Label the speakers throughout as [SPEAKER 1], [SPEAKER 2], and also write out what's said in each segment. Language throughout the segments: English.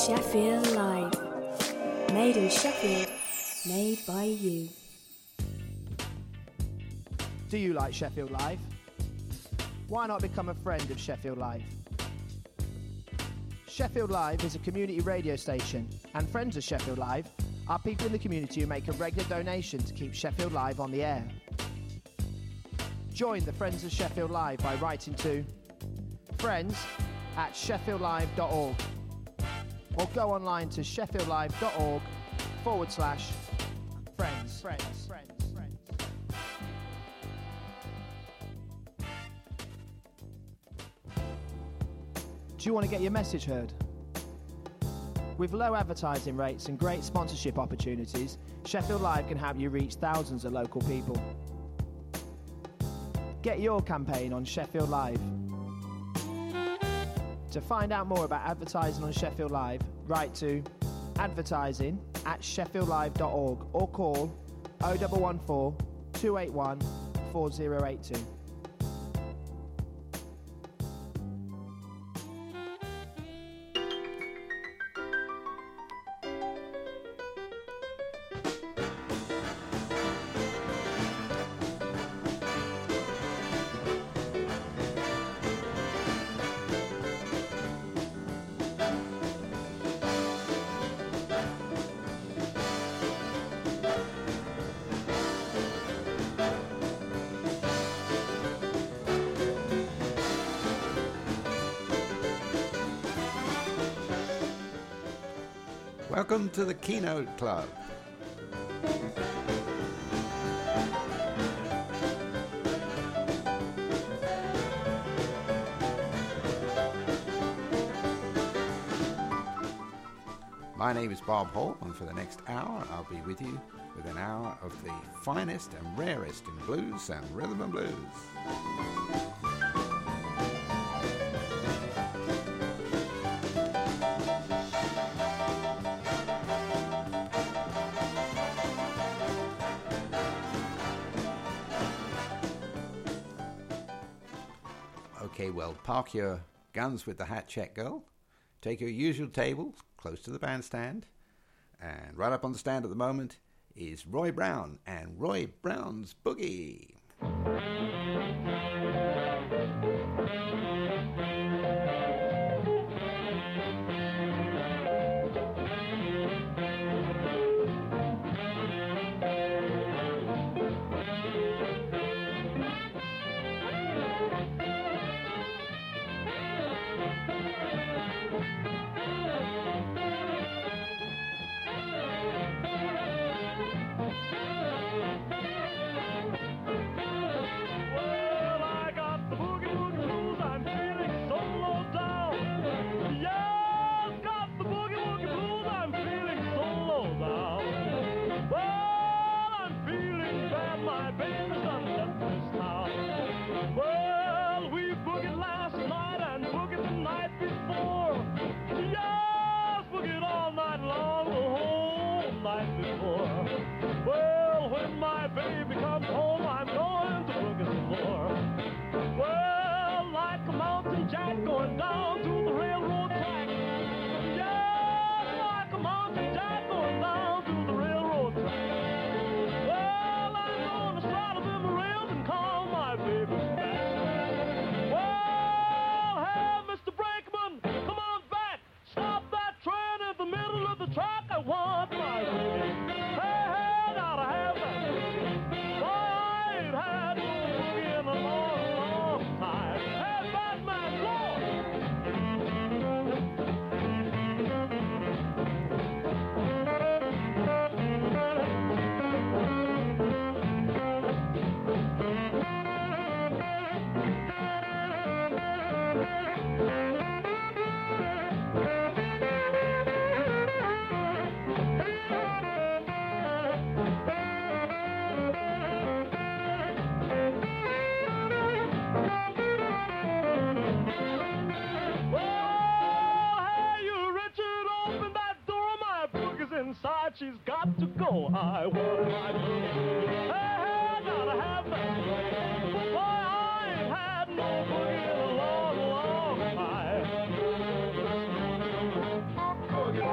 [SPEAKER 1] Sheffield Live. Made in Sheffield, made by you.
[SPEAKER 2] Do you like Sheffield Live? Why not become a friend of Sheffield Live? Sheffield Live is a community radio station, and friends of Sheffield Live are people in the community who make a regular donation to keep Sheffield Live on the air. Join the Friends of Sheffield Live by writing to friends@sheffieldlive.org or go online to sheffieldlive.org/friends. Do you want to get your message heard? With low advertising rates and great sponsorship opportunities, Sheffield Live can help you reach thousands of local people. Get your campaign on Sheffield Live. To find out more about advertising on Sheffield Live, write to advertising@sheffieldlive.org or call 0114 281 4082.
[SPEAKER 3] Welcome to the Keynote Club. My name is Bob Hall, and for the next hour I'll be with you with an hour of the finest and rarest in blues and rhythm and blues. Okay, well, park your guns with the hat check, girl. Take your usual table close to the bandstand. And right up on the stand at the moment is Roy Brown and Roy Brown's Boogie.
[SPEAKER 4] She's got to go. I want my boogie. Hey, gotta have that. Boy, I ain't had no boogie in a long, long time. Boogie,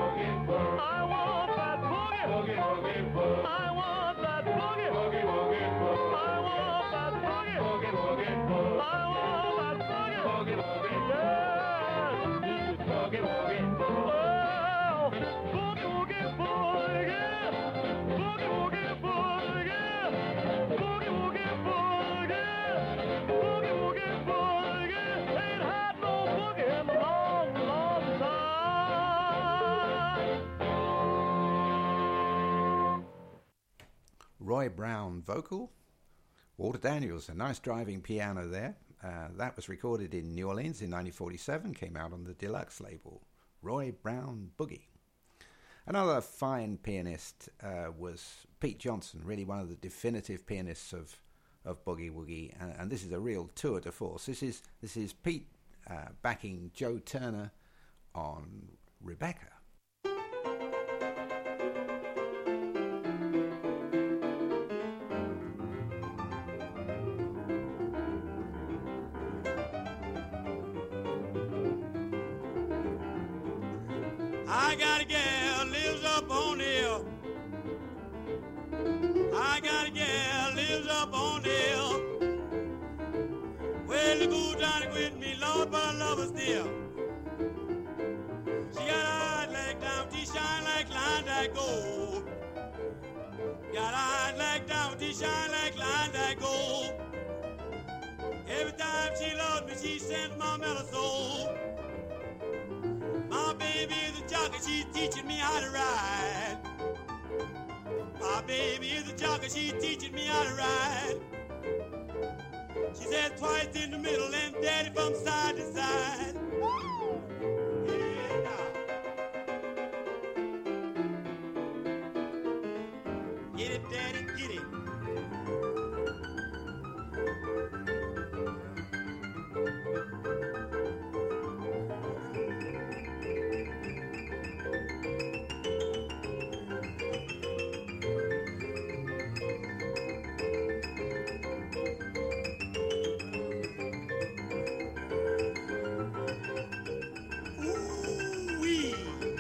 [SPEAKER 3] Roy Brown vocal, Walter Daniels, a nice driving piano there. That was recorded in New Orleans in 1947, came out on the deluxe label, Roy Brown Boogie. Another fine pianist was Pete Johnson, really one of the definitive pianists of boogie woogie, and this is a real tour de force. This is Pete backing Joe Turner on Rebecca.
[SPEAKER 5] I got a gal lives up on the hill. I got a gal lives up on the hill. Well, the boo Johnny with me, Lord, but I love her still. She got eyes like diamond, she shine like line that gold. Got eyes like diamond, she shine like line that gold. Every time she loves me, she sends my mellow soul. My baby is a jockey, she's teaching me how to ride. My baby is a jockey, she's teaching me how to ride. She says twice in the middle and daddy from side to side. Yeah, now. Get it, daddy, get it. Ooh-wee.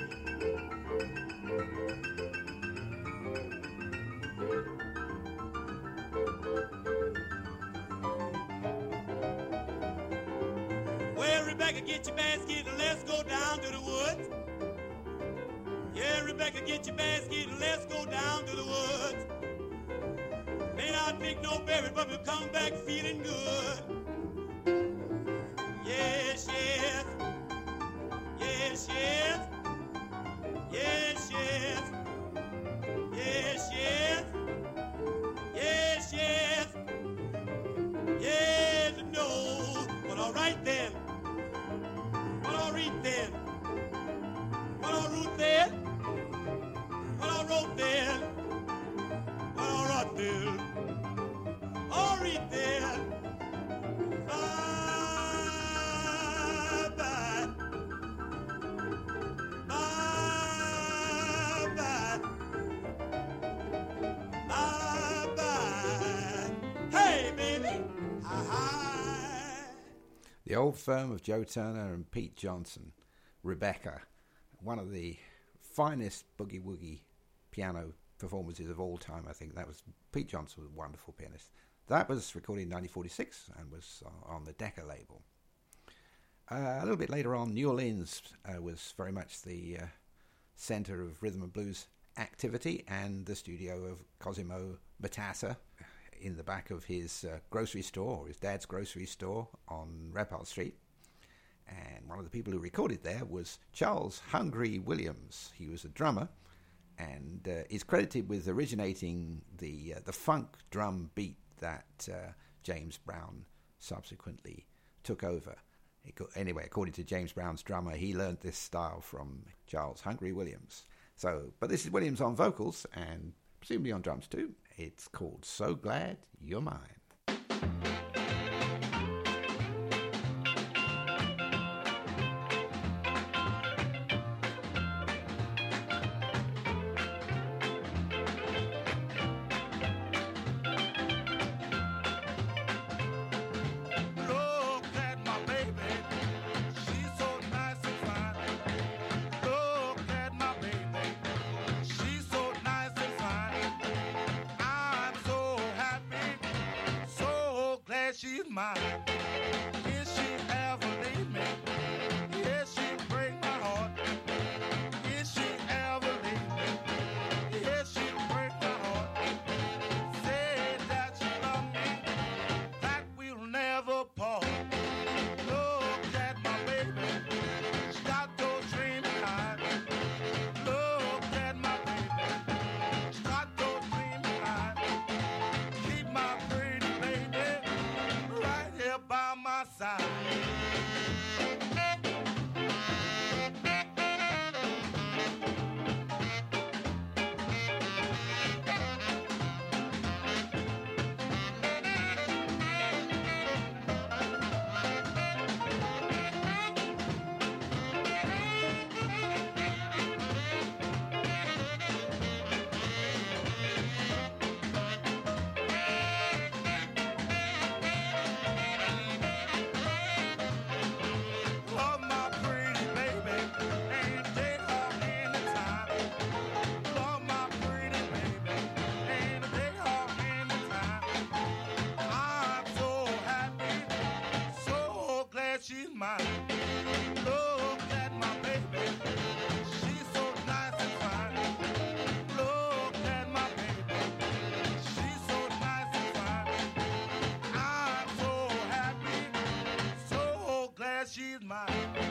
[SPEAKER 5] Well, Rebecca, get your basket and let's go down to the woods. Yeah, Rebecca, get your basket and let's go down to the woods. May not pick no berries, but we'll come back feeling good. Yes, yes. Yes, yes. Yes, yes. Yes, yes. Yes, yes. Yes, no. But all right then. But all right then. But all root then. But all wrote then. But all right then. All right then. Bye bye. Bye bye. Bye bye. Hey, baby. Hi.
[SPEAKER 3] The old firm of Joe Turner and Pete Johnson, Rebecca, one of the finest boogie woogie piano performances of all time, I think. That was Pete Johnson, was a wonderful pianist. That was recorded in 1946 and was on the Decca label. A little bit later on, New Orleans was very much the center of rhythm and blues activity, and the studio of Cosimo Matassa in the back of his grocery store, or his dad's grocery store on Rampart Street. And one of the people who recorded there was Charles Hungry Williams. He was a drummer and is credited with originating the funk drum beat that James Brown subsequently took over. Anyway, according to James Brown's drummer, he learned this style from Charles Hungry Williams. But this is Williams on vocals and presumably on drums too. It's called So Glad You're Mine.
[SPEAKER 5] Look at my baby, she's so nice and fine. Look at my baby, she's so nice and fine. I'm so happy, so glad by my side. She's mine. Look at my baby. She's so nice and fine. Look at my baby. She's so nice and fine. I'm so happy. So glad she's mine.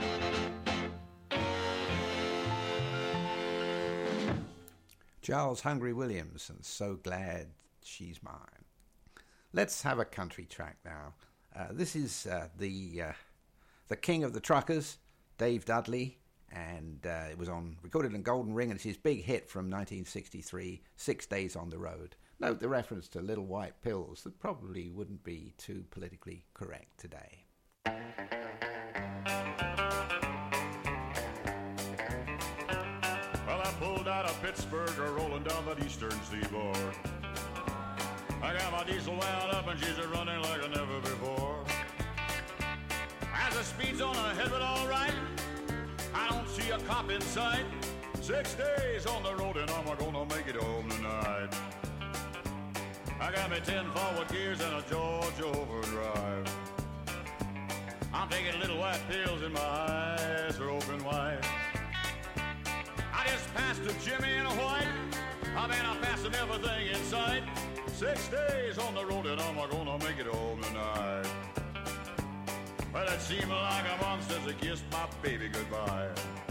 [SPEAKER 3] Charles Hungry Williams, and So Glad She's Mine. Let's have a country track now. This is the king of the truckers, Dave Dudley, and it was recorded on Golden Ring, and it's his big hit from 1963, 6 Days on the Road. Note the reference to Little White Pills that probably wouldn't be too politically correct today.
[SPEAKER 6] Well, I pulled out of Pittsburgh, rolling down that eastern seaboard. I got my diesel wound up and she's running like I never before. As the speed's on ahead, but all right. I don't see a cop in sight. 6 days on the road and I'm gonna make it home tonight. I got me 10 forward gears and a Georgia overdrive. I'm taking little white pills and my eyes are open wide. I just passed a Jimmy in a white. I mean, I'm passing everything in sight. 6 days on the road and I'm gonna make it home tonight. Well, it seemed like a month since I kissed my baby goodbye.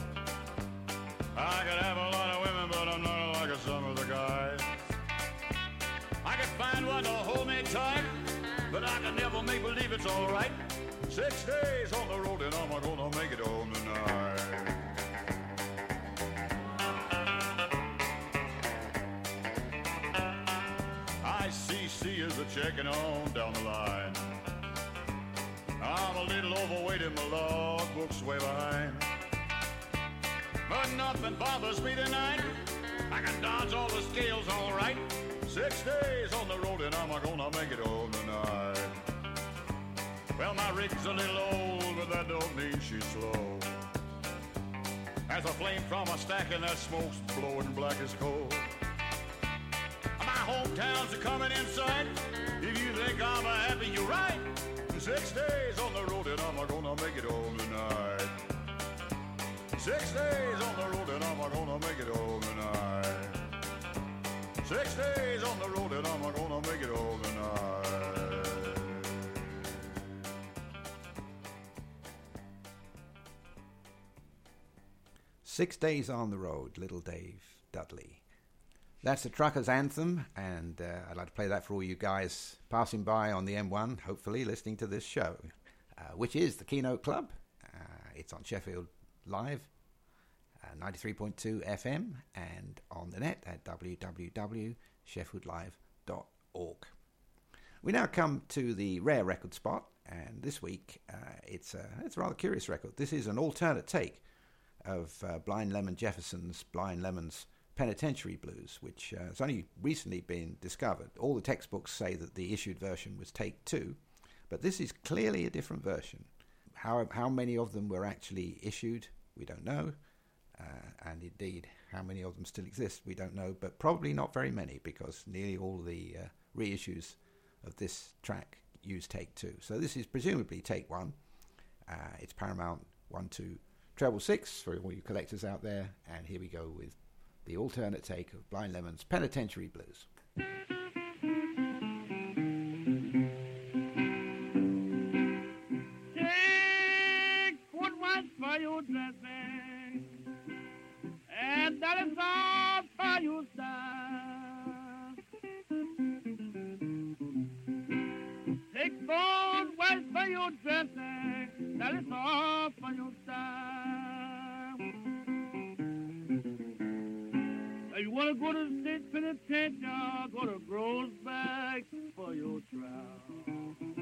[SPEAKER 6] I could have a lot of women, but I'm not like some of the guys. I could find one to hold me tight, but I can never make believe it's all right. 6 days on the road and I'm gonna make it home tonight. ICC is a checking on down the line. I'm a little overweight and my logbook's way behind. But nothing bothers me tonight. I can dodge all the scales all right. 6 days on the road and I'm gonna make it home tonight. Well, my rig's a little old, but that don't mean she's slow. As a flame from a stack and that smoke's blowing black as coal. My hometown's a coming in sight. If you think I'm a happy, you're right. 6 days on the road and I'm gonna make it home tonight. 6 days on the road and I'm gonna make it home tonight. 6 days on the road and I'm gonna make it home tonight.
[SPEAKER 3] 6 Days on the Road, Little Dave Dudley. That's the Truckers' Anthem, and I'd like to play that for all you guys passing by on the M1, hopefully listening to this show, which is the Keynote Club. It's on Sheffield Live, 93.2 FM, and on the net at www.sheffieldlive.org. We now come to the rare record spot, and this week it's a rather curious record. This is an alternate take of Blind Lemon Jefferson's Blind Lemon's Penitentiary Blues, which has only recently been discovered. All the textbooks say that the issued version was take 2, but this is clearly a different version. How many of them were actually issued, we don't know, and indeed how many of them still exist, we don't know, but probably not very many, because nearly all the reissues of this track use take 2. So this is presumably take 1. It's Paramount 1-2-6-6 for all you collectors out there, and here we go with the alternate take of Blind Lemon's Penitentiary Blues.
[SPEAKER 4] Take what was for your dressing, and that is all for your style. Take gold was for your
[SPEAKER 7] your dressing, that is all for your style. Now you want to go to the state penitentiary, go to Groesbeck for your trial.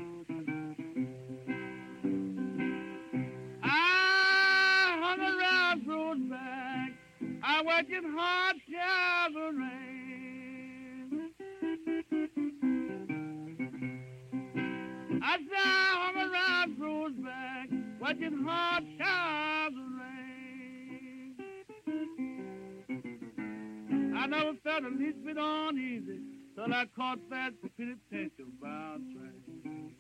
[SPEAKER 7] I hung around Groesbeck, I worked in hard shower rain. I said I hung around Groesbeck, working hard shower rain. I never felt the least bit uneasy till I caught that penitentiary bound train.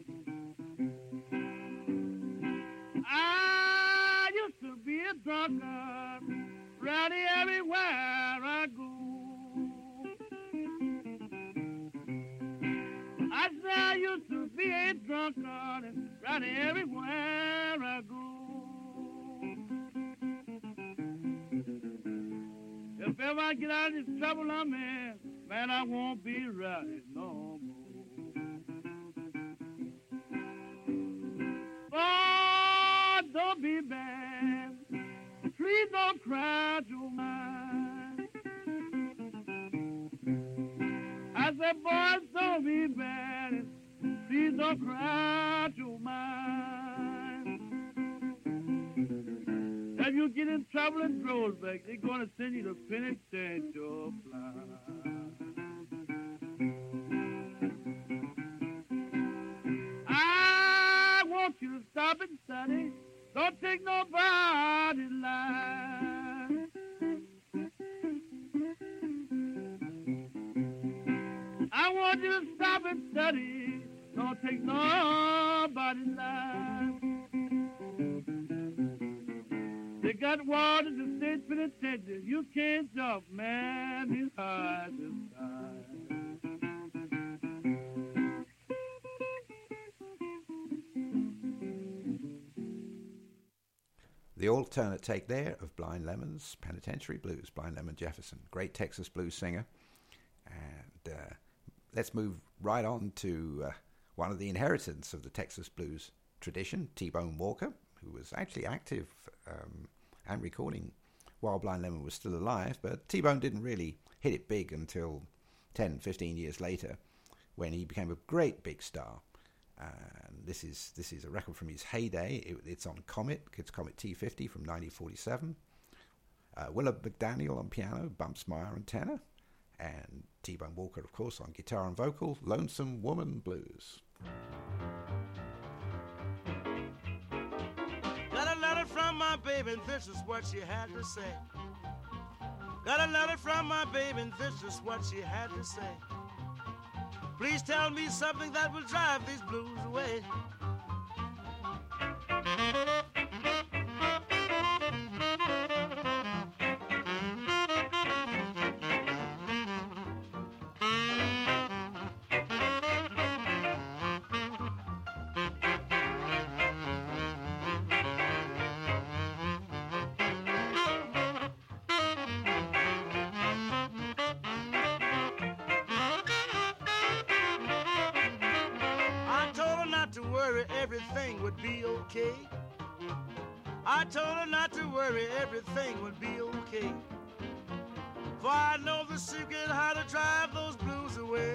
[SPEAKER 7] I used to be a drunkard, rowdy everywhere I go. I said I used to be a drunkard and rowdy everywhere I go. If ever I get out of this trouble I'm in, man, I won't be rowdy no more. Oh, don't be bad. Please don't cry your mind. I said, boys, don't be bad. Please don't cry your mind. If you get in trouble in Groesbeck, they're going to send you to penitentiary blind. I want you to stop and study. Don't take nobody's line. I want you to stop and study. Don't take nobody's line. They got water in the state penitentiary. You can't jump, man. He's high this time.
[SPEAKER 3] The alternate take there of Blind Lemon's Penitentiary Blues, Blind Lemon Jefferson, great Texas blues singer. And let's move right on to one of the inheritors of the Texas blues tradition, T-Bone Walker, who was actually active and recording while Blind Lemon was still alive, but T-Bone didn't really hit it big until 10, 15 years later when he became a great big star. And this is a record from his heyday. It's on Comet. It's Comet T50 from 1947. Willard McDaniel on piano, Bumps Meyer on tenor, and T-Bone Walker, of course, on guitar and vocal, Lonesome Woman Blues.
[SPEAKER 5] Got a letter from my baby, and this is what she had to say. Got a letter from my baby, and this is what she had to say. Please tell me something that will drive these blues away. Everything would be okay. I told her not to worry, everything would be okay. For I know the secret how to drive those blues away.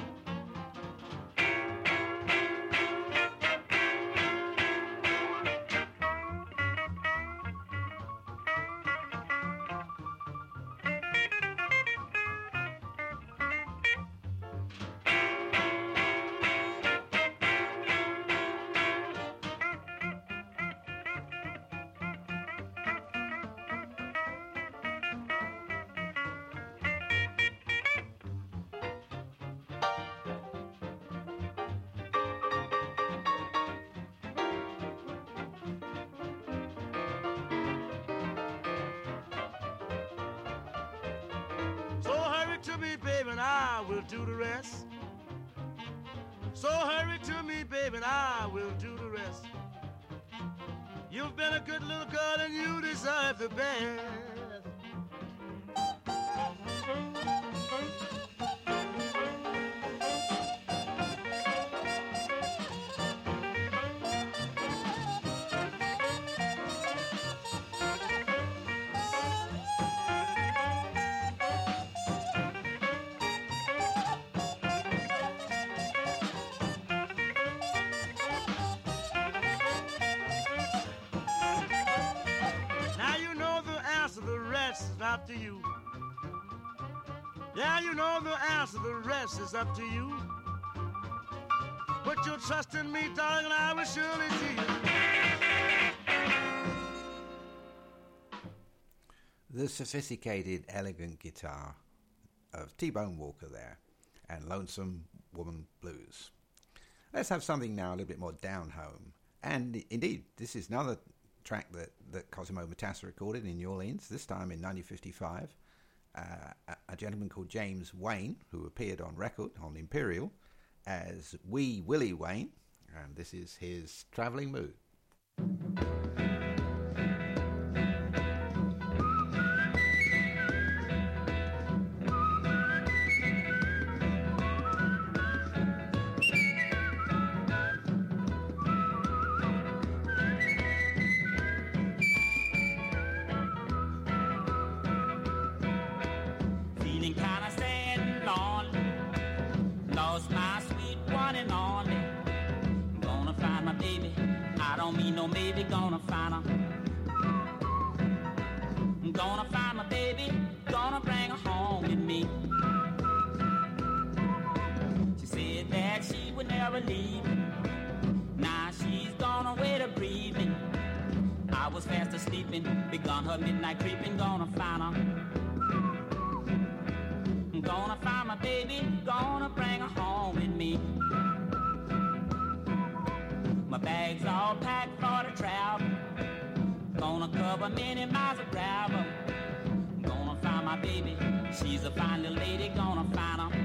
[SPEAKER 5] To me, baby, and I will do the rest. So hurry to me, baby, and I will do the rest. You've been a good little girl and you deserve the best.
[SPEAKER 7] after you. Yeah, you know the answer, the rest is up to you. Put your trust in me, darling, and I will surely see you.
[SPEAKER 3] The sophisticated, elegant guitar of T-Bone Walker there, and Lonesome Woman Blues. Let's have something now a little bit more down home. And indeed, this is another track that Cosimo Matassa recorded in New Orleans, this time in 1955. A gentleman called James Wayne, who appeared on record on Imperial as Wee Willie Wayne, and this is his Traveling Mood.
[SPEAKER 8] Maybe gonna find her. I'm gonna find my baby, gonna bring her home with me. She said that she would never leave. Now she's gone away to breathing. I was fast asleeping, begun her midnight creeping, gonna find her. I'm gonna find my baby, gonna bring her home with me. My bag's all packed for the travel. Gonna cover many miles of gravel. Gonna find my baby, she's a fine little lady, gonna find her.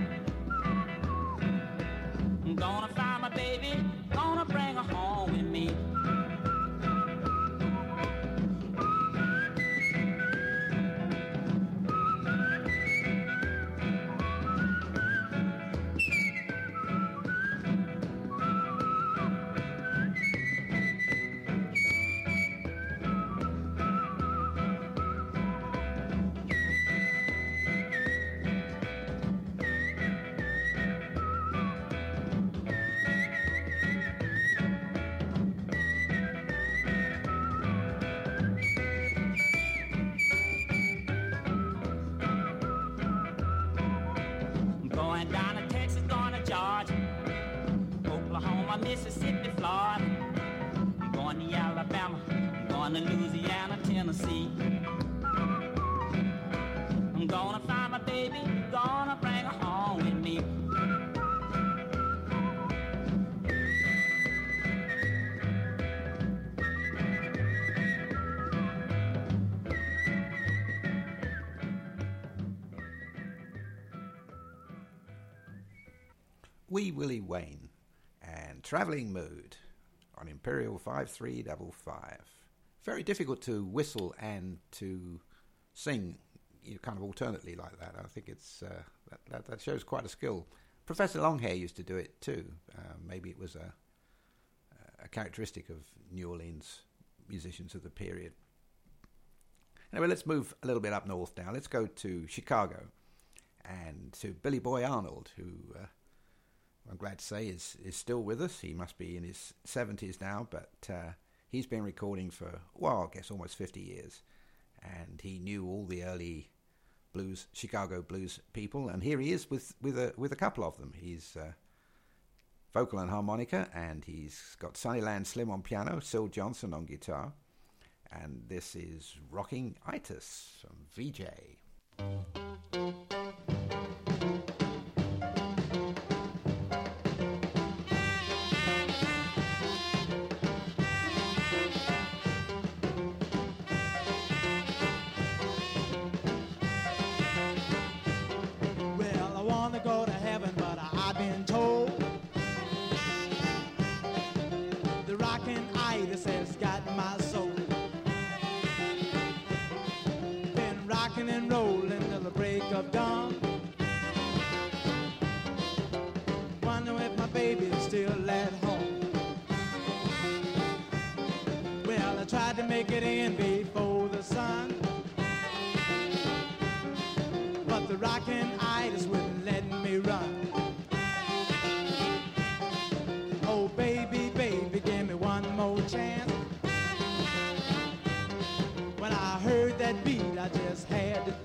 [SPEAKER 8] Gonna find my baby, gonna bring her home with me. Mississippi, Florida. I'm going to Alabama. I'm going to Louisiana, Tennessee. I'm gonna find my baby, gonna bring her home with me.
[SPEAKER 3] Wee Willie Wayne and Traveling Mood on Imperial 5355. Very difficult to whistle and to sing kind of alternately like that. I think it's that shows quite a skill. Professor Longhair used to do it too. Maybe it was a characteristic of New Orleans musicians of the period. Anyway, let's move a little bit up north now. Let's go to Chicago and to Billy Boy Arnold, who I'm glad to say is still with us. He must be in his 70s now, but he's been recording for, well, I guess almost 50 years. And he knew all the early blues, Chicago blues people, and here he is with a couple of them. He's vocal and harmonica, and he's got Sunnyland Slim on piano, Syl Johnson on guitar, and this is Rocking Itis from VJ.
[SPEAKER 9] And rolling till the break of dawn. Wonder if my baby's still at home. Well, I tried to make it in before the sun, but the rockin' itis wouldn't let me run. Oh, baby, baby, give me one more chance. When I heard that beat, I just had to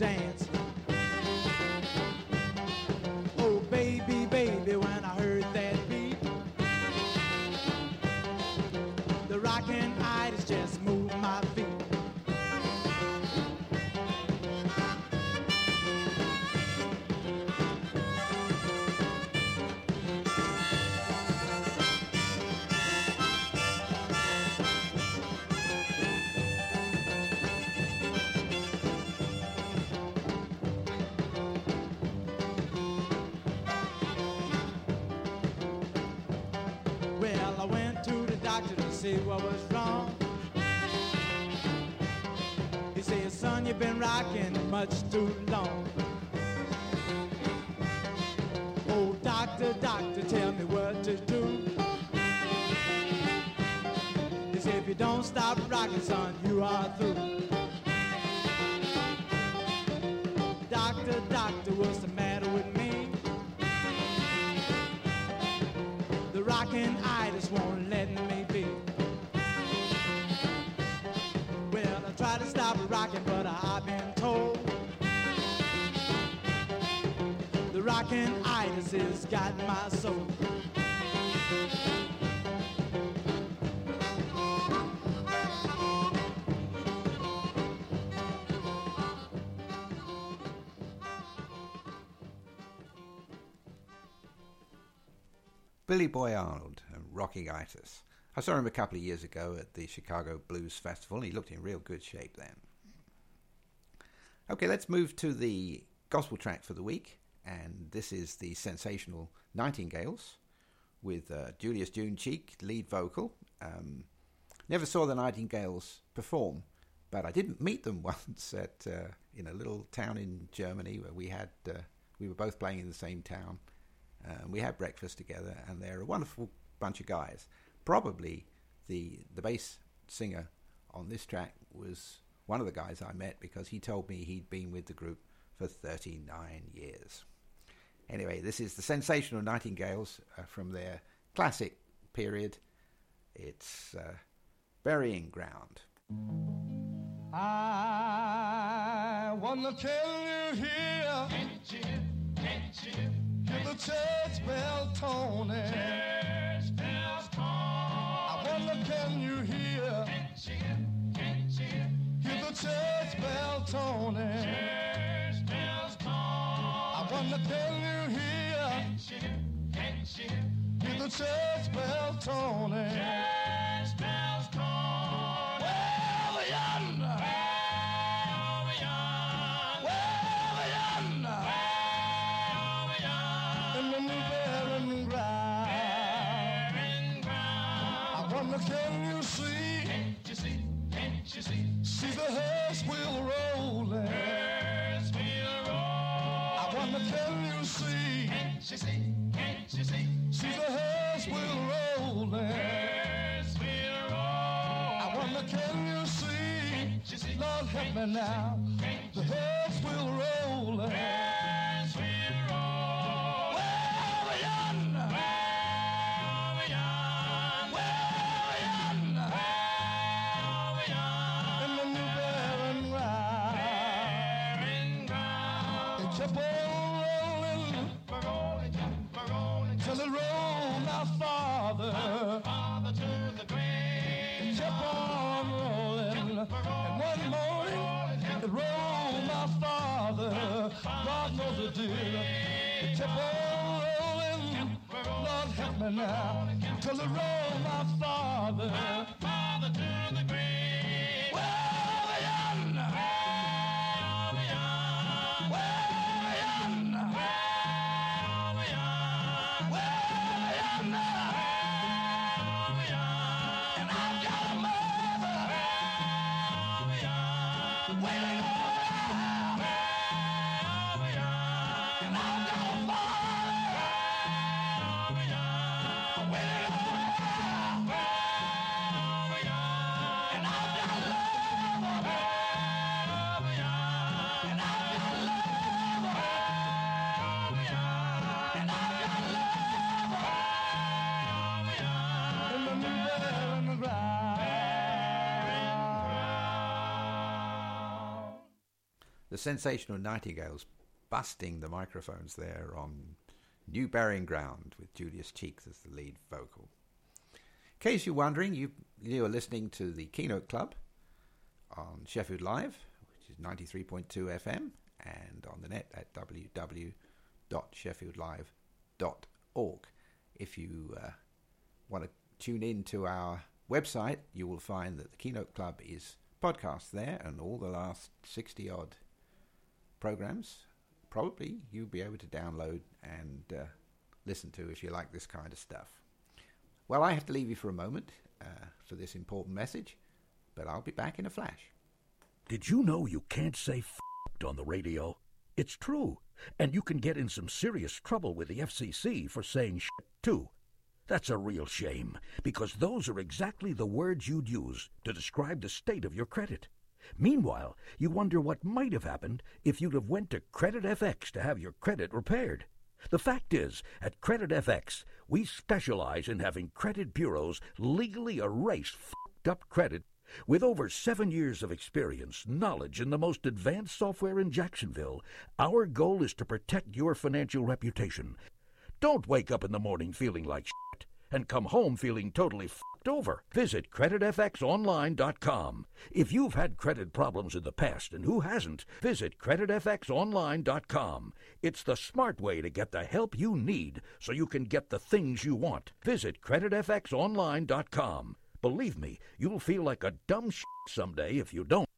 [SPEAKER 9] doctor to see what was wrong. He said, son, you've been rocking much too long. Oh, doctor, doctor, tell me what to do. He said, if you don't stop rocking, son, you are through. Doctor, doctor, what's the matter with me? The rockin' itis won't let me be. Well, I tried to stop rockin', but I've been told the rockin' itis has got my soul.
[SPEAKER 3] Billy Boy Arnold and Rocking-itis. I saw him a couple of years ago at the Chicago Blues Festival. He looked in real good shape then. Okay, let's move to the gospel track for the week. And this is the sensational Nightingales with Julius June Cheek, lead vocal. Never saw the Nightingales perform, but I didn't meet them once at in a little town in Germany where we were both playing in the same town. We had breakfast together, and they're a wonderful bunch of guys. Probably the bass singer on this track was one of the guys I met because he told me he'd been with the group for 39 years. Anyway, this is the sensational Nightingales from their classic period. It's Burying Ground.
[SPEAKER 10] I wanna tell you here, can't you hear the church bell toning? Church bells tone. I wonder, can you hear, can't you hear the church bell toning? Church bells tone. I wonder, can you hear, can't you hear the church bell toning? Church bells tone. Well, yonder. Can you see? Can't you see? Can't you see? See the hearse wheel rolling. Hearse wheel rolling. I wonder, can you see? Can't you see? Can't you see? See the hearse wheel rolling. Hearse wheel rolling. I wonder, can you see? Can't you see? Lord, help me now. The hearse wheel rolling. Hearse wheel rolling. Well, yonder. Till it rolled my father to the grave. It kept on rolling. And one morning it rolled my father. God knows it did. It kept on rolling. Lord help me now. Till it rolled my father to the grave. Well, yonder.
[SPEAKER 3] The sensational Nightingales busting the microphones there on New Burying Ground with Julius Cheek as the lead vocal. In case you're wondering, you are listening to the Keynote Club on Sheffield Live, which is 93.2 FM, and on the net at www.sheffieldlive.org. If you want to tune in to our website, you will find that the Keynote Club is podcast there, and all the last 60-odd programs probably you'll be able to download and listen to if you like this kind of stuff. Well, I have to leave you for a moment. for this important message, but I'll be back in a flash.
[SPEAKER 11] Did you know you can't say f***ed on the radio? It's true, and you can get in some serious trouble with the FCC for saying shit too. That's a real shame, because those are exactly the words you'd use to describe the state of your credit. Meanwhile, you wonder what might have happened if you'd have went to CreditFX to have your credit repaired. The fact is, at CreditFX, we specialize in having credit bureaus legally erase f***ed up credit. With over 7 years of experience, knowledge, and the most advanced software in Jacksonville, our goal is to protect your financial reputation. Don't wake up in the morning feeling like shit and come home feeling totally f***ed over. Visit CreditFXOnline.com. If you've had credit problems in the past, and who hasn't, visit CreditFXOnline.com. It's the smart way to get the help you need so you can get the things you want. Visit CreditFXOnline.com. Believe me, you'll feel like a dumb shit someday if you don't.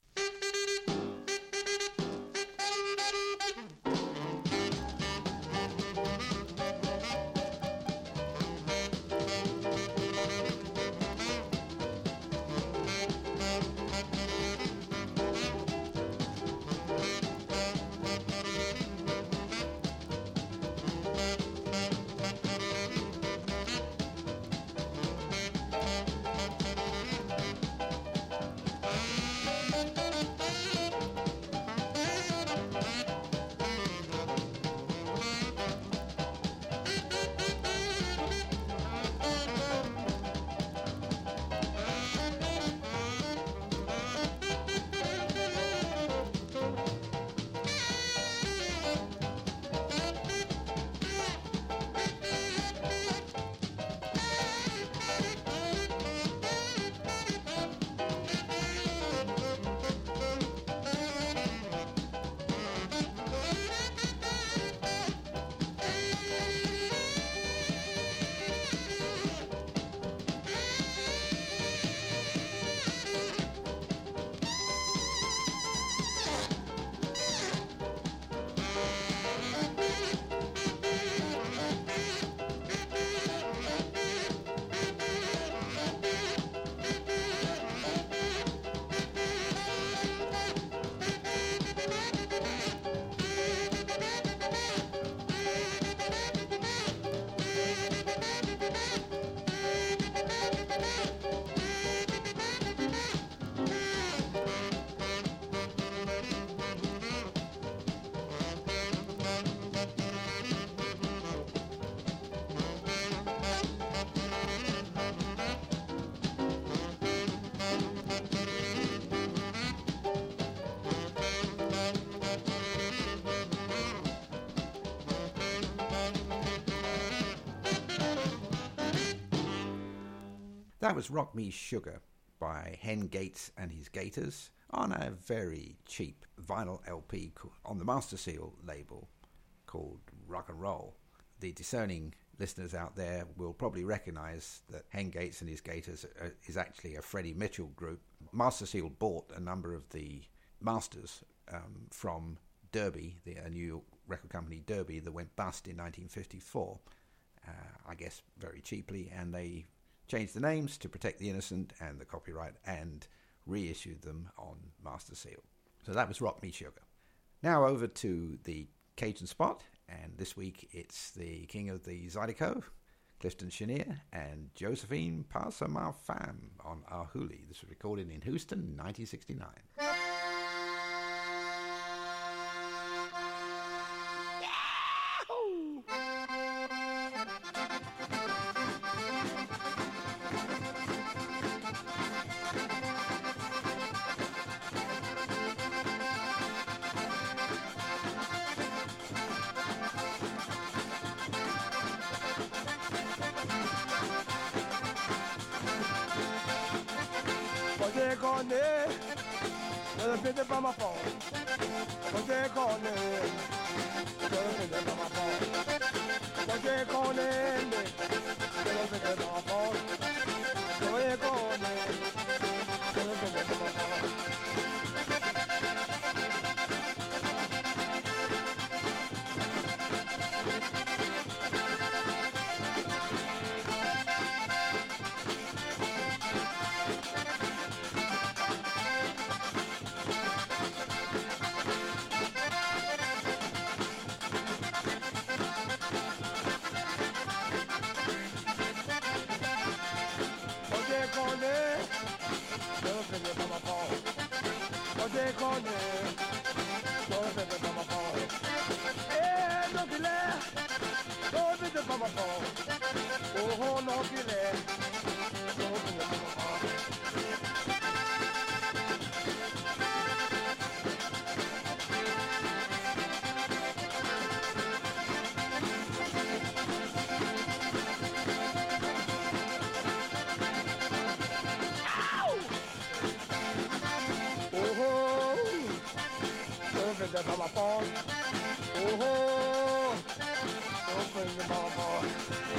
[SPEAKER 3] That was Rock Me Sugar by Hen Gates and His Gators on a very cheap vinyl LP on the Master Seal label called Rock and Roll. The discerning listeners out there will probably recognize that Hen Gates and His Gators is actually a Freddie Mitchell group. Master Seal bought a number of the masters from Derby, a New York record company Derby that went bust in 1954, I guess very cheaply, and they changed the names to protect the innocent and the copyright and reissued them on Master Seal. So that was Rock Me Sugar. Now over to the Cajun Spot, and this week it's the king of the Zydeco, Clifton Chenier, and Josephine Passa Ma Femme on Ahuli. This was recorded in Houston in 1969.
[SPEAKER 10] funky the telephone. Oh, open the telephone.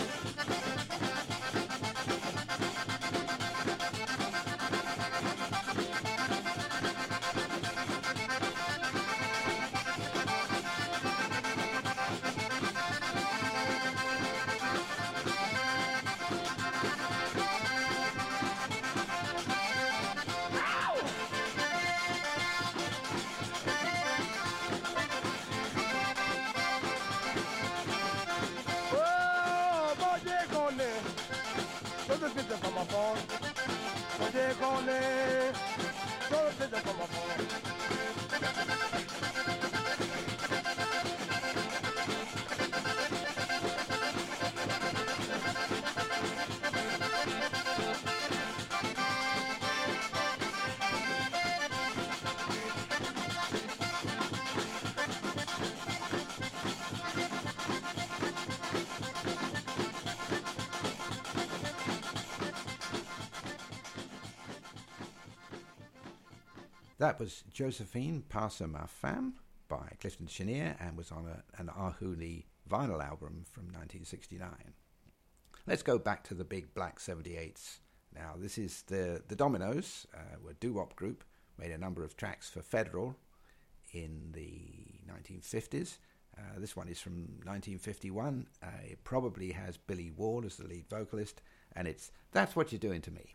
[SPEAKER 3] That was Josephine Passer Ma Femme by Clifton Chenier and was on an Ahoonie vinyl album from 1969. Let's go back to the big black 78s. Now, this is the Dominoes, were a doo-wop group, made a number of tracks for Federal in the 1950s. This one is from 1951. It probably has Billy Ward as the lead vocalist, and it's That's What You're Doing to Me.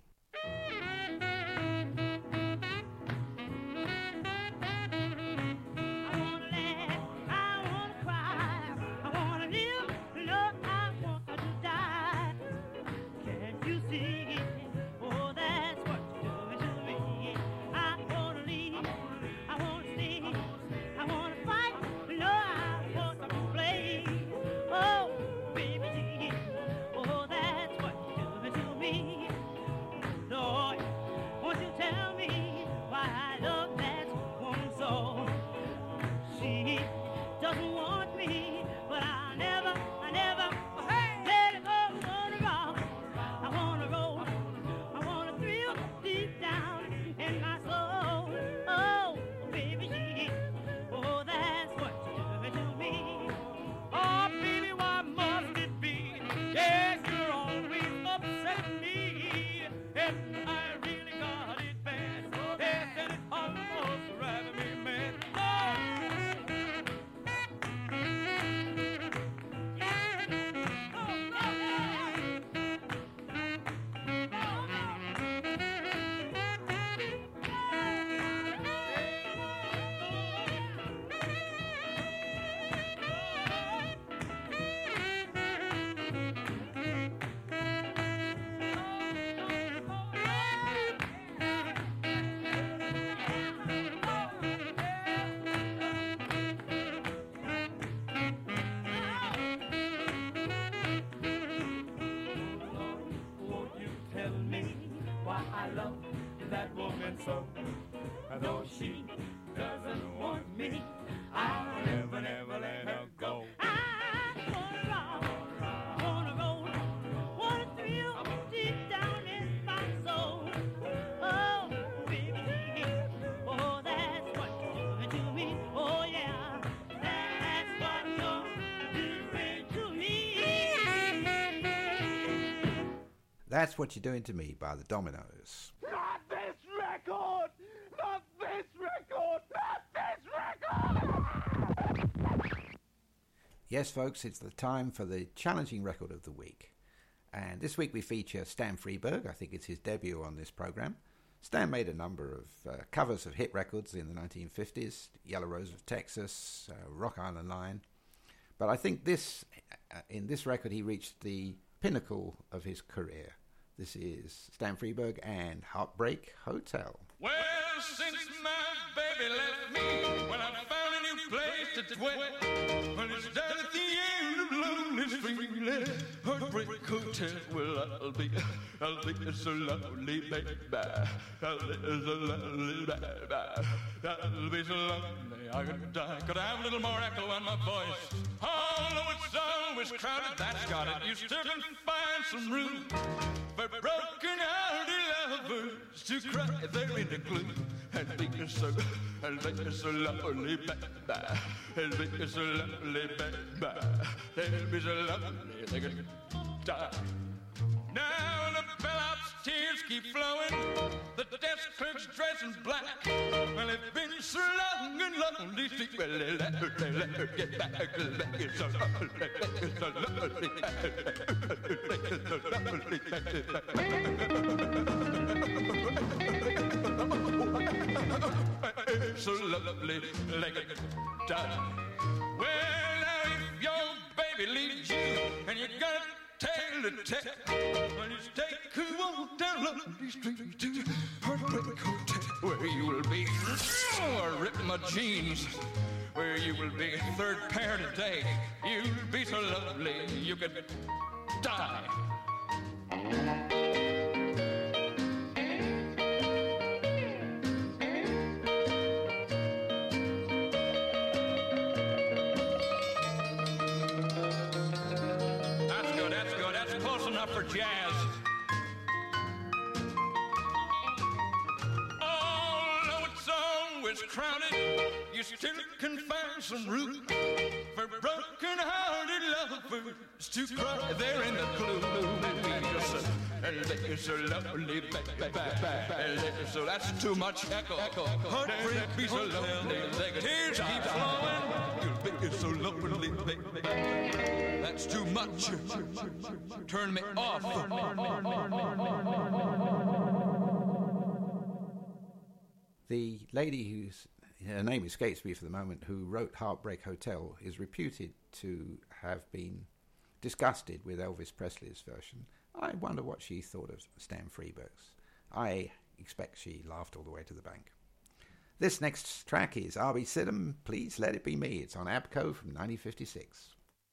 [SPEAKER 3] That's What You're Doing to Me by the Dominoes.
[SPEAKER 10] Not this record! Not this record! Not this record!
[SPEAKER 3] Yes, folks, it's the time for the challenging record of the week. And this week we feature Stan Freberg. I think it's his debut on this program. Stan made a number of covers of hit records in the 1950s, Yellow Rose of Texas, Rock Island Line. But I think in this record he reached the pinnacle of his career. This is Stan Freberg and Heartbreak Hotel.
[SPEAKER 6] Well, since my baby left me, well, I found a new place to dwell. Well, it's down at the end of
[SPEAKER 10] lonely street, Heartbreak Hotel. Well, I'll be so lonely, baby. I'll be so lonely, baby. I'll be so lonely, I could die. Could I have a little more echo on my voice? Although it's always crowded, that's got it. You still can find some room for broken-hearted lovers to cry there in the gloom. And be so lonely, baby. And be so lonely, baby. And be so lonely, they could die. Now the bellhop's tears keep flowing. The desk clerk's dressed in black. Well, it's been so long and lonely. Well, they let her get back. It's so lonely, it's so lonely, so lonely, like a die. Well, now if your baby leaves you and you got tell the tale, well, you take a walk down Lonely Street to Heartbreak Hotel, where you will be ripping my jeans, where you will be third pair today. You'll be so lonely you could die. For jazz. Although it's always crowded, you still can find some room for broken-hearted lovers to cry there in the gloom. And they're so lonely, baby. So that's too much echo. Heartbreak be so lonely, tears keep flowing. You'll be so lonely, baby. That's too much. Turn me off.
[SPEAKER 3] The lady her name escapes me for the moment, who wrote Heartbreak Hotel, is reputed to have been disgusted with Elvis Presley's version. I wonder what she thought of Stan Freberg's. I expect she laughed all the way to the bank. This next track is R.B. Sidham, Please Let It Be Me. It's on ABCO from 1956.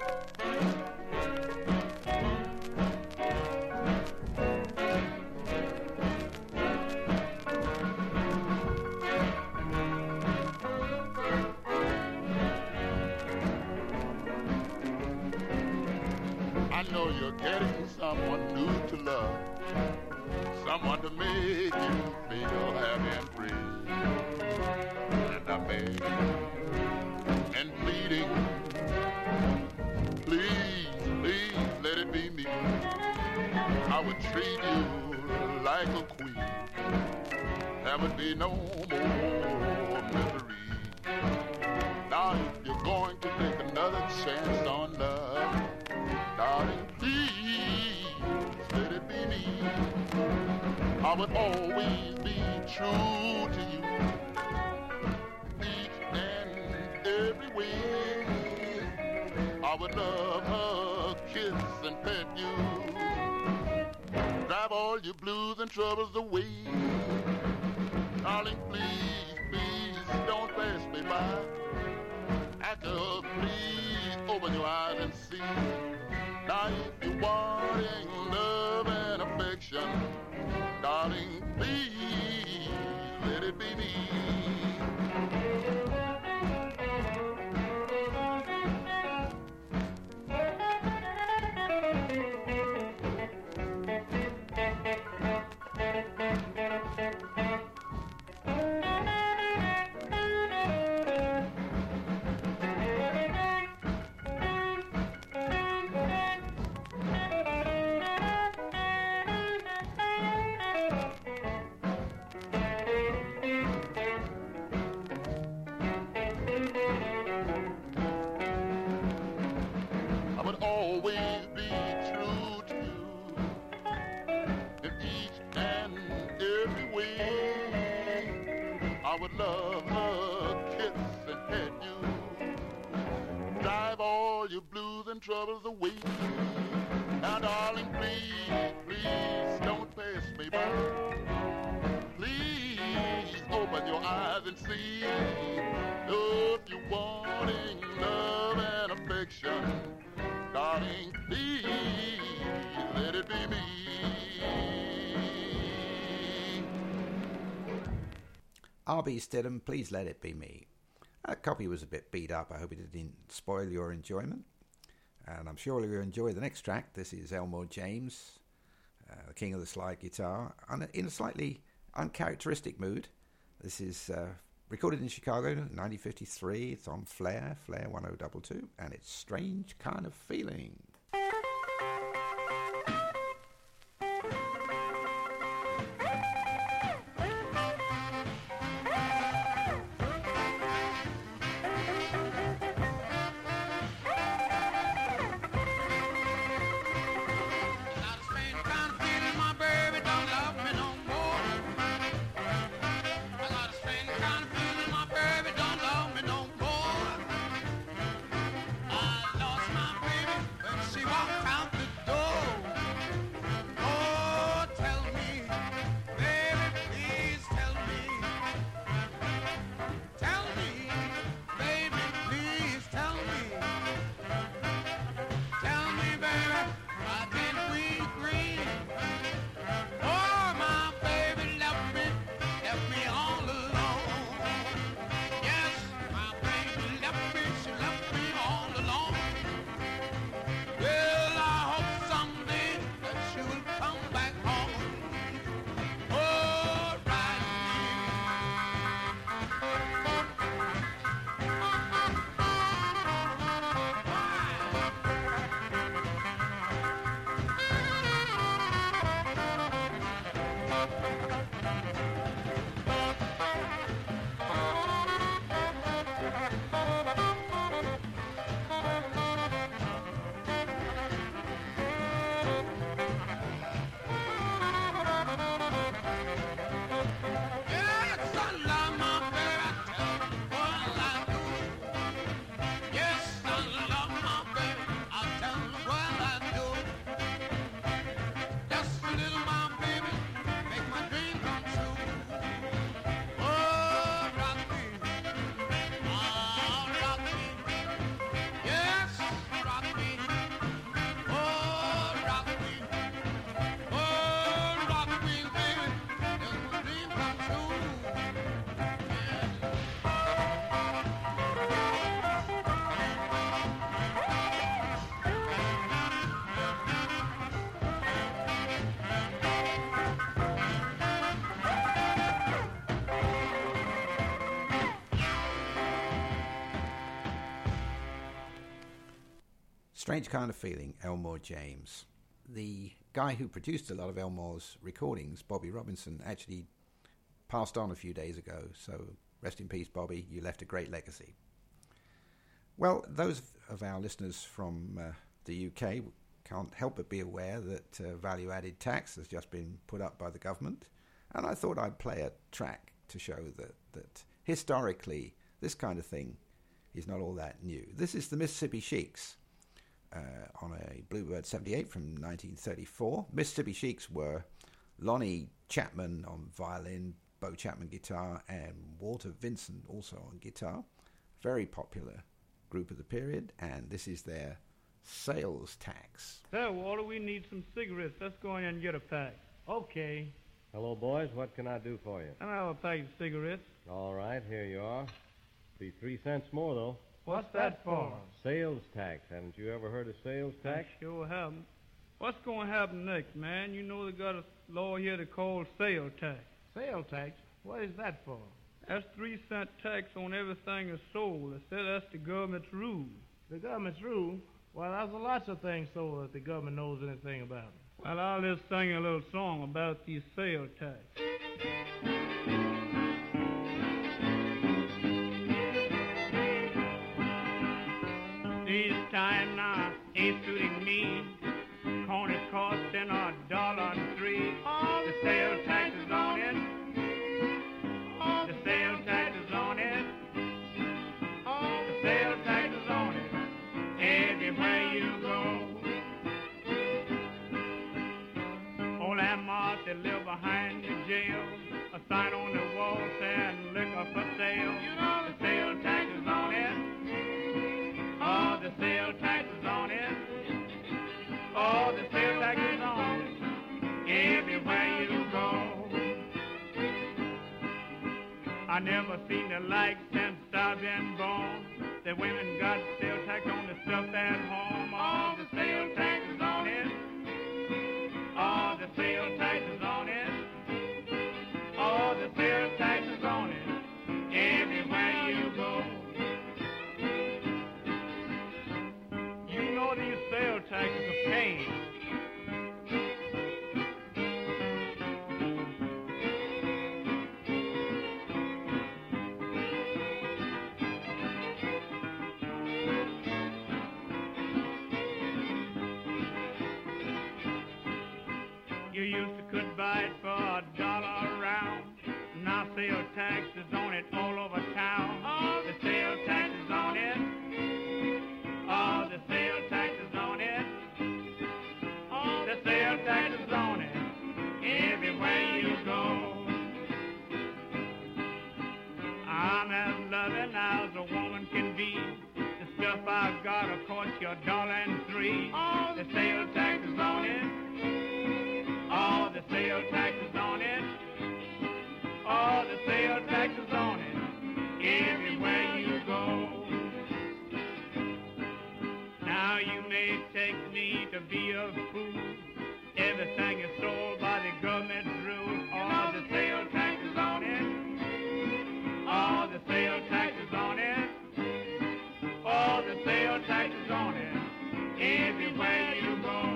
[SPEAKER 12] I know you're getting someone new to love, someone to make you feel happy and free. And I beg and pleading, please, please let it be me. I would treat you like a queen. There would be no more misery. Now if you're going to take another chance on love, darling, please let it be me. I would always be true to you, each and every way. I would love, hug, kiss, and pet you, drive all your blues and troubles away. Darling, please, please don't pass me by. I just please open your eyes and see. Now if you're wanting love and affection, darling, please let it be me. Love, hug, kiss, and pet you, drive all your blues and troubles away. Now, darling, please, please don't pass me by. Please open your eyes and see. If you're wanting love and affection, darling,
[SPEAKER 3] R.B. Stidham, Please Let It Be Me. That copy was a bit beat up. I hope it didn't spoil your enjoyment. And I'm sure you'll enjoy the next track. This is Elmore James, the king of the slide guitar, in a slightly uncharacteristic mood. This is recorded in Chicago in 1953. It's on Flair 1022, and it's Strange Kind of Feeling. Strange Kind of Feeling, Elmore James. The guy who produced a lot of Elmore's recordings, Bobby Robinson, actually passed on a few days ago, so rest in peace, Bobby. You left a great legacy. Well, those of our listeners from the UK can't help but be aware that value-added tax has just been put up by the government, and I thought I'd play a track to show that historically this kind of thing is not all that new. This is the Mississippi Sheiks. On a Bluebird 78 from 1934. Mississippi Sheiks were Lonnie Chapman on violin, Bo Chapman guitar, and Walter Vincent also on guitar. Very popular group of the period, and this is their sales tax.
[SPEAKER 7] There, Walter, we need some cigarettes. Let's go in and get a pack. Okay.
[SPEAKER 13] Hello, boys. What can I do for you?
[SPEAKER 7] I'll have a pack of cigarettes.
[SPEAKER 13] All right, here you are. Be 3 cents more, though.
[SPEAKER 7] What's that for?
[SPEAKER 13] Sales tax. Haven't you ever heard of sales tax?
[SPEAKER 7] I sure haven't. What's going to happen next, man? You know they got a law here to call sales tax.
[SPEAKER 14] Sales tax? What is that for?
[SPEAKER 7] That's 3-cent tax on everything that's sold. They say that's the government's rule.
[SPEAKER 14] The government's rule? Well, there's lots of things sold that the government knows anything about.
[SPEAKER 7] Well, I'll just sing a little song about these sales tax. This time now ain't suiting me. Corn is costing $1.03. The sales tax is on it. The sales tax is on it. The sales tax is on it. Everywhere you go. Old Aunt Martha live behind the jail. A sign on the wall saying liquor for sale. The sales tax is on it. Oh, the sales tax is on it. Oh, the sales tax is on it. Everywhere you go. I never seen the like since I've been born. The women got sales tax on the stuff at home. All the sales taxes on it. All the sales taxes on it. All the sales taxes on it. Everywhere you go. You know these sales taxes are pain. You used to could buy it for $1 a round. Now sales taxes on it all over town. All the sales taxes on it. All the sales taxes on it. All the sales taxes on it. Everywhere you go. I'm as loving as a woman can be. The stuff I've gotta cost you $1.03. All the sales taxes on it. All the sales taxes on it. All the sales taxes on it. Everywhere you go. Now you may take me to be a fool. Everything is sold by the government rules. All the sales taxes on it. All the sales taxes on it. All the sales taxes on it. Everywhere you go.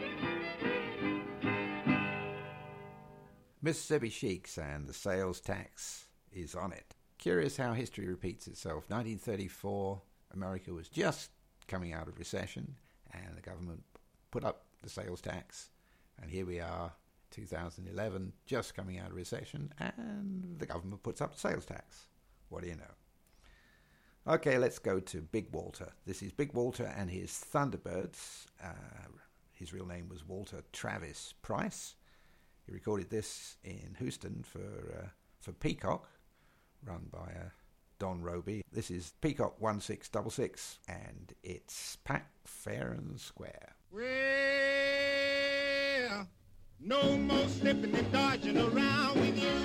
[SPEAKER 3] Mississippi Sheiks and the sales tax is on it. Curious how history repeats itself. 1934, America was just coming out of recession and the government put up the sales tax. And here we are, 2011, just coming out of recession and the government puts up the sales tax. What do you know? Okay, let's go to Big Walter. This is Big Walter and his Thunderbirds. His real name was Walter Travis Price. He recorded this in Houston for Peacock, run by Don Roby. This is Peacock 1666, and it's Pack Fair and Square.
[SPEAKER 10] Well, no more slipping and dodging around with you.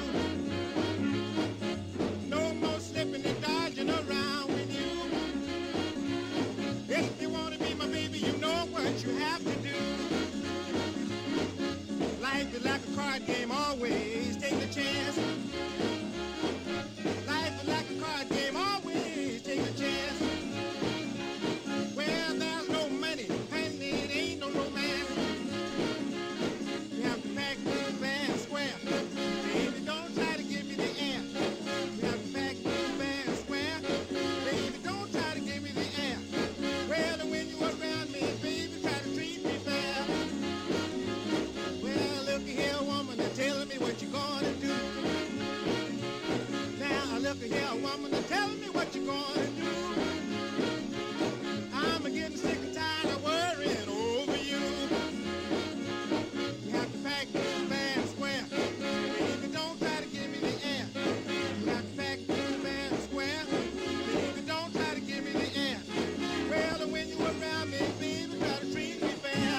[SPEAKER 10] No more slipping and dodging around with you. If you want to be my baby, you know what you have to do. Life is like a card game, always take a chance. Life is like a card game, always take a chance. Well, there's no money, and it ain't no romance. You have to pack this band square. Baby, don't try to give me the air. You have to pack this band square. Baby, don't try to give me the air. Well, and when you around me, baby, try to treat me fair. Well, look here, woman, and tell me what you're gonna do. Now, look here, woman, and tell me what you're gonna do. I'm getting sick and tired of worrying over you. You have to pack this band square. Baby, don't try to give me the air. You have to pack this band square. Baby, don't try to give me the air. Well, and when you around me, baby, try to treat me fair.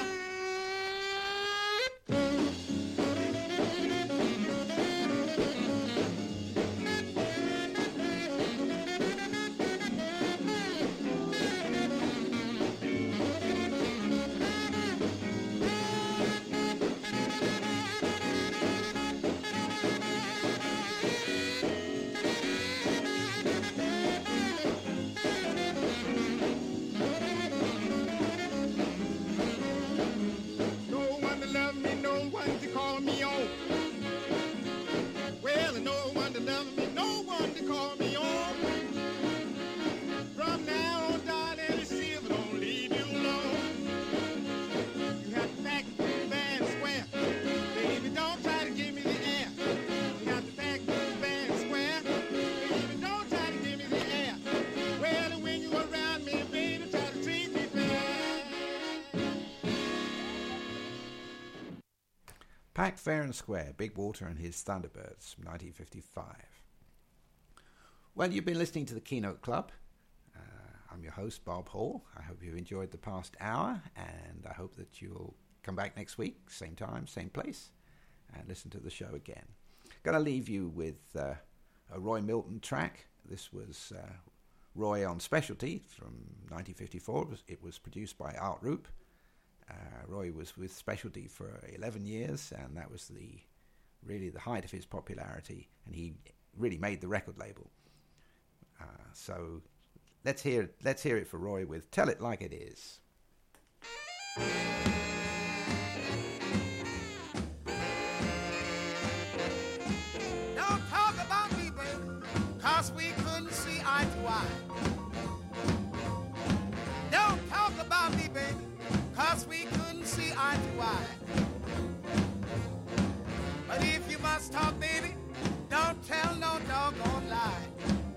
[SPEAKER 10] No one to love me, no one to call me on. Well, no one to love me, no one to call me on. From now on, darling, see if I don't leave you alone. You have to pack this band square. Baby, don't try to give me the air. You have to pack this band square. Baby, don't try to give me the air. Well, and when you around me, baby, try to treat me fair.
[SPEAKER 3] Pack Fair and Square, Big Walter and his Thunderbirds, from 1955. Well, you've been listening to the Keynote Club. I'm your host, Bob Hall. I hope you've enjoyed the past hour, and I hope that you'll come back next week, same time, same place, and listen to the show again. Going to leave you with a Roy Milton track. This was Roy on Specialty from 1954. It was produced by Art Roop. Roy was with Specialty for 11 years, and that was really the height of his popularity, and he really made the record label. So let's hear it for Roy with Tell It Like It Is.
[SPEAKER 15] Don't talk about me, baby, 'cause we couldn't see eye to eye. Don't talk about me, baby, 'cause we couldn't see eye to eye. But if you must talk, baby, don't tell no doggone lie.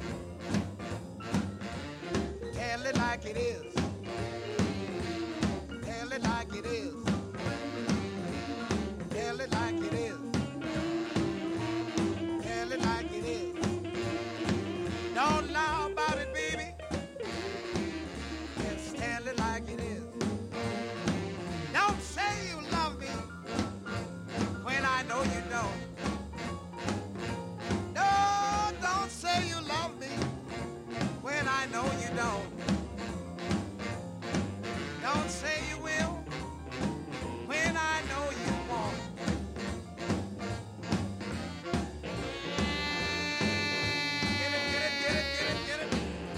[SPEAKER 15] Tell it like it is. Tell it like it is. Tell it like it is. Tell it like it is. Don't lie about it, baby. Just tell it like it is. Don't say you love me when I know you don't. No, don't say you love me when I know you don't. Don't say you will when I know you won't. Get it, get it, get it, get it, get it.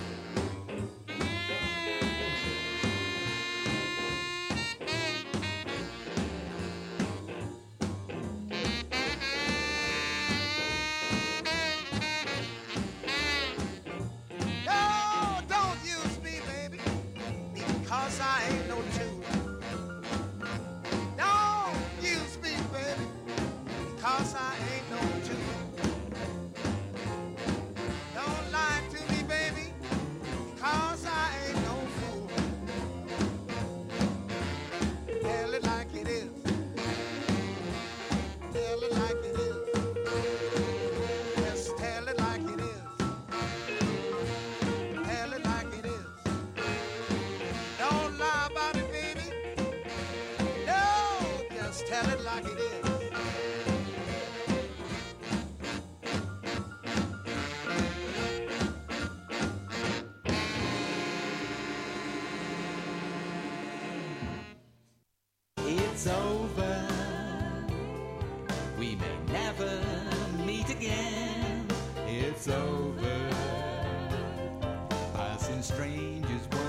[SPEAKER 15] No, don't use me, baby, because I ain't no Jew. Don't use me, baby, because I ain't no Jew. Don't lie to me, baby, because I ain't no fool. Tell it like it is. Tell it like it is. Just tell it like it is. Tell it like it is. Don't lie about it, baby. No, just tell it like it is.
[SPEAKER 16] It's over. We may never meet again. It's over.